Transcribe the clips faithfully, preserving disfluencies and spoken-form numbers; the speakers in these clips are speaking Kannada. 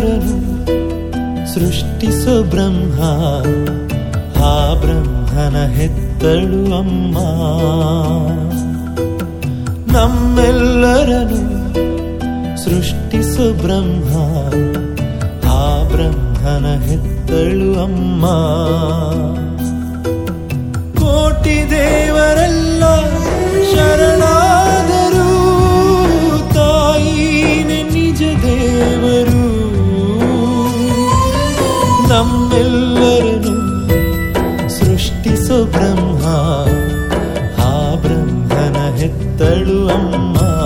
ನಮ್ಮೆಲ್ಲರನ್ನು ಸೃಷ್ಟಿಸೋ ಬ್ರಹ್ಮ, ಆ ಬ್ರಹ್ಮನ ಹೆತ್ತಳು ಅಮ್ಮ. ನಮ್ಮೆಲ್ಲರನ್ನು ಸೃಷ್ಟಿಸೋ ಬ್ರಹ್ಮ, ಆ ಬ್ರಹ್ಮನ ಹೆತ್ತಳು ಅಮ್ಮ. ಕೋಟಿ ದೇವರೆಲ್ಲ ಶರಣಾದರು, ತಾಯಿನೇ ನಿಜ ದೇವರು. ನಮ್ಮೆಲ್ಲರನ್ನು ಸೃಷ್ಟಿಸೋ ಬ್ರಹ್ಮ, ಆ ಬ್ರಹ್ಮನ ಹೆತ್ತಳು ಅಮ್ಮ.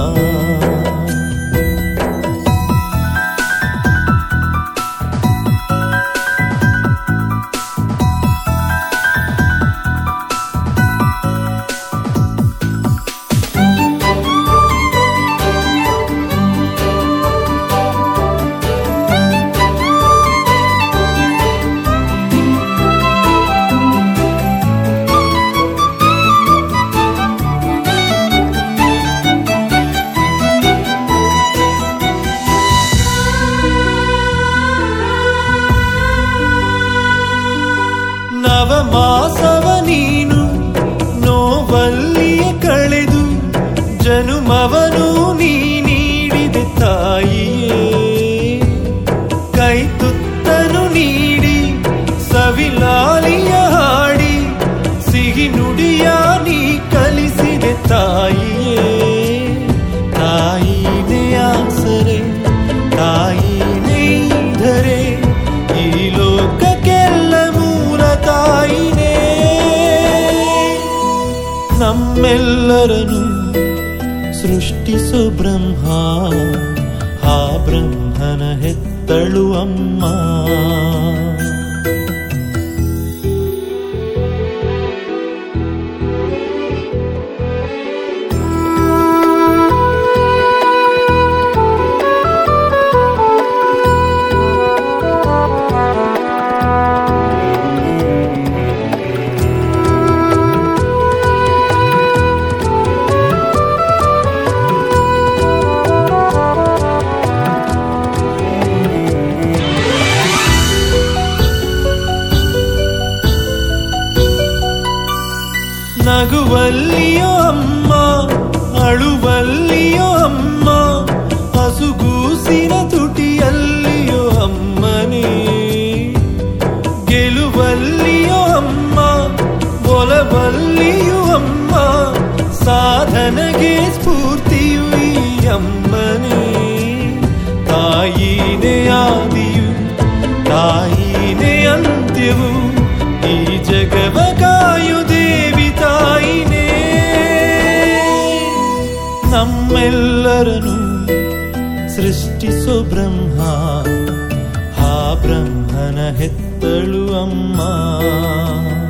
ನವಮಾಸವ ನೀನು ನೋವಲ್ಲಿಯ ಕಳೆದು, ಜನುಮವನು ನೀ ನೀಡಿದೆ ತಾಯಿಯೇ. ಕೈ ತುತ್ತನು ನೀಡಿ ಸವಿಲಾಲಿಯ ಹಾಡಿ, ಸಿಹಿ ನುಡಿಯ ನೀ ಕಲಿಸಿದೆ ತಾಯಿಯೇ. ತಾಯಿನೇ ಆಸರೆ, ತಾಯಿನೇ ಧರೆ, ಈ ಲೋಕಕ್ಕೆಲ್ಲ ಮೂಲ ತಾಯಿನೇ. ನಮ್ಮೆಲ್ಲರನ್ನು ಸೃಷ್ಟಿಸೋ ಬ್ರಹ್ಮ, ಆ ಬ್ರಹ್ಮನ ಹೆತ್ತಳು ಅಮ್ಮ. ನಗುವಲ್ಲಿಯೋ ಅಮ್ಮ, ಅಳುವಲ್ಲಿಯೋ ಅಮ್ಮ, ಹಸುಗೂಸಿನ ತುಟಿಯಲ್ಲಿಯೋ ಅಮ್ಮನೇ. ಗೆಲುವಲ್ಲಿಯೋ ಅಮ್ಮ, ಒಲವಲ್ಲಿಯೋ ಅಮ್ಮ, ಸಾಧನೆಗೆ ಸ್ಫೂರ್ತಿಯು ಈ ಅಮ್ಮನೇ. ತಾಯಿನೇ ಆದಿಯು, ತಾಯಿನೇ ಅಂತ್ಯವು, ಈ ಜಗವ ಕಾಯು ದೇವಿ ತಾಯಿನೇ. ನಮ್ಮೆಲ್ಲರನ್ನು ಸೃಷ್ಟಿಸೋ ಬ್ರಹ್ಮ, ಆ ಬ್ರಹ್ಮನ ಹೆತ್ತಳು ಅಮ್ಮ.